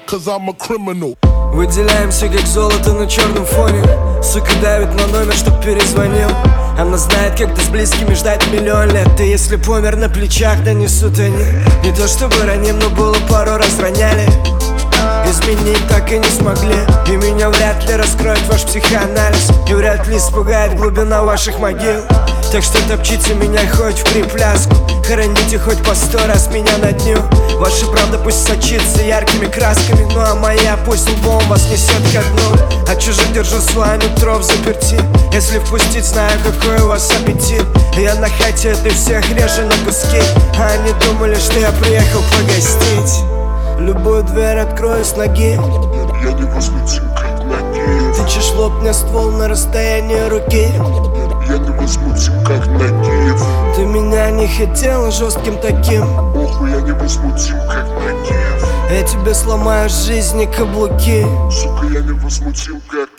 'cause I'm a criminal. Выделяемся как золото на черном фоне. Сука давит на номер, чтоб перезвонил. Она знает, как ты с близкими ждать миллион лет. И если помер на плечах, донесут они. Не то чтобы раним, но было пару раз роняли. Изменить так и не смогли. И меня вряд ли раскроет ваш психоанализ. И вряд ли испугает глубина ваших могил. Так что топчите меня хоть в припляску. Хороните хоть по 100 раз меня на дню. Ваша правда пусть сочится яркими красками. Ну а моя пусть лбом вас несет ко дну. А чужих держу свое нутро в заперти. Если впустить, знаю, какой у вас аппетит. Я на хате этой всех режу на куски. А они думали, что я приехал погостить. Любую дверь открою с ноги. Я невозмутим, как Нагиев. Тычешь лоб мне ствол на расстоянии руки. Я невозмутим, как Нагиев. Ты меня не хотела жестким таким. Охуй, я невозмутим, как Нагиев. Я тебе сломаю жизни каблуки. Сука, я невозмутим, как...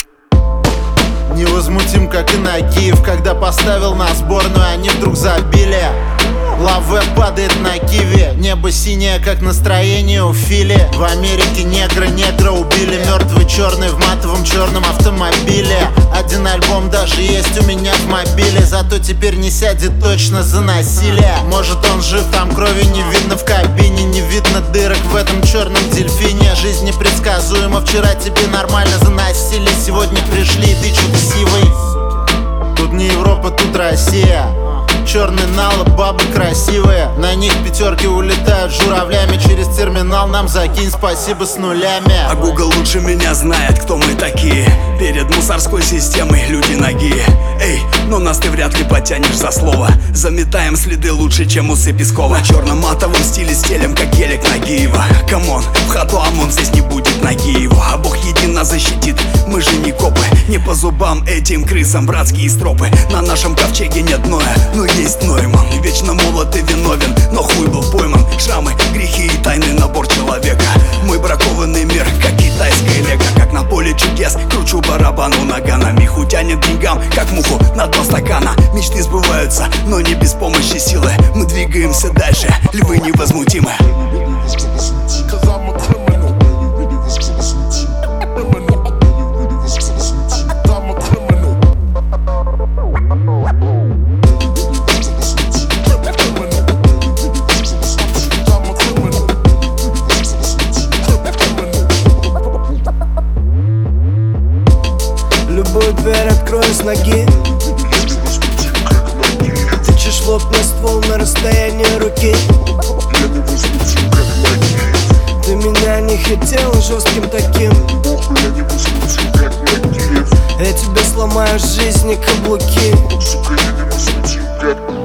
Невозмутим, как и Нагиев. Когда поставил на сборную, они вдруг забили. Лаве падает на киви. Небо синее, как настроение у Фили. В Америке негра убили. Мертвый черный в матовом черном автомобиле. Один альбом даже есть у меня в мобиле. Зато теперь не сядет точно за насилие. Может он жив, там крови не видно в кабине. Не видно дырок в этом черном дельфине. Жизнь непредсказуема, вчера тебе нормально заносили. Сегодня пришли, и ты чё-то сивый. Тут не Европа, тут Россия. Черный налоб, бабы красивые. На них пятерки улетают журавлями. Через терминал нам закинь, спасибо с нулями. А Google лучше меня знает, кто мы такие. Перед мусорской системой люди ноги. Эй, но нас ты вряд ли потянешь за слово. Заметаем следы лучше, чем усы Пескова. На черном матовом стиле стелем, как гелик Нагиева. Камон, в хату ОМОН здесь не будет Нагиева. А Бог един нас защитит, мы же не копы. Не по зубам этим крысам братские стропы. На нашем ковчеге нет Ноя, но есть Нойман. Вечно молод и виновен, но хуй был пойман. Шрамы, грехи и тайный набор человека. Мой бракованный мир, как китайская лего. Как на поле чудес, кручу барабану наганами. Хуй тянет деньгам, как муху на дно стакана. Мечты сбываются, но не без помощи силы. Мы двигаемся дальше, львы невозмутимы. Cause I'm a criminal. I'm a criminal. Любую дверь открою с ноги. Тычешь лоб на ствол на расстоянии руки. Я невозмутим, как Нагиев. Ты меня не хотела жестким таким. Охуй, я невозмутим, как Нагиев. Я тебе сломаю жизни каблуки. Сука, я невозмутим, как...